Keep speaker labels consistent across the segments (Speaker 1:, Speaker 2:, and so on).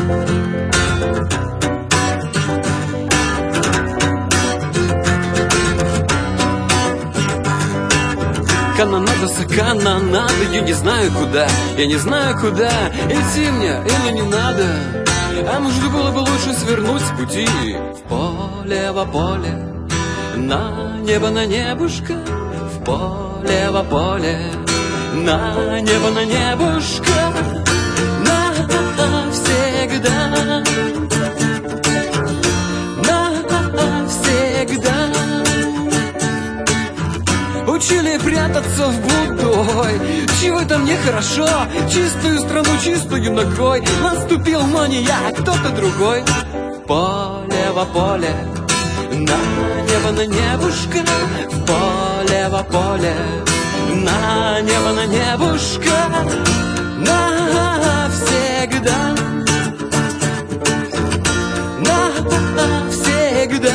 Speaker 1: Канонада за канонадой, я не знаю куда, я не знаю куда идти мне или не надо. А может было бы лучше свернуть с пути в поле, во поле, на небо, на небушка, в поле, во поле, на небо, на небушка, навсегда, навсегда. Учили прятаться в будой, чего это мне хорошо, чистую страну, чистую ногой. Наступил, но не я, а кто-то другой. В поле, во поле, на небо, на небушка, в поле, во поле, на небо, на небушка, навсегда, навсегда.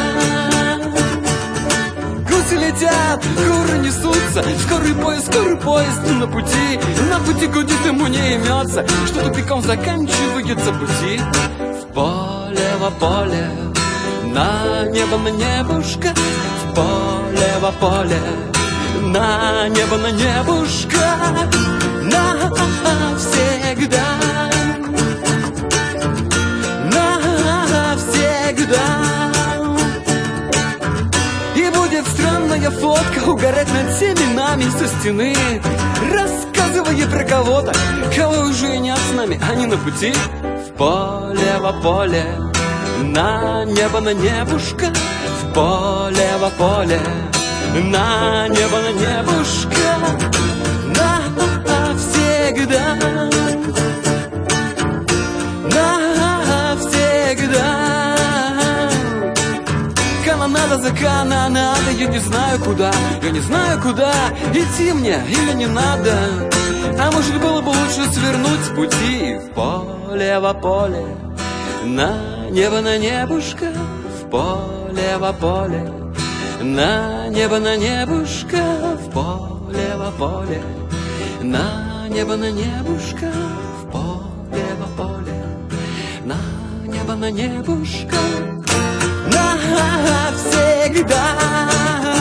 Speaker 1: Гуси летят, куры несутся, скорый поезд на пути гудит, ему не имется, что тупиком заканчивается пути. В поле, во поле, на небо, на небушка, в поле, во поле, на небо, на небушка, навсегда, навсегда. И будет странная фотка угорать над всеми нами со стены, рассказывая про кого-то, кого уже нет с нами, а не на пути. В поле, во поле, на небо, на небушка, в поле, во поле, на небо, на небушка, навсегда, навсегда. Канонада за канонадой, я не знаю куда, я не знаю куда идти мне или не надо. А может было бы лучше свернуть с пути в поле, во поле, на небо, на небушка, в поле, во поле, на небо, на небушка, в поле, во поле, на небо, на небушка, в поле, во поле, на небо, на небушка, навсегда.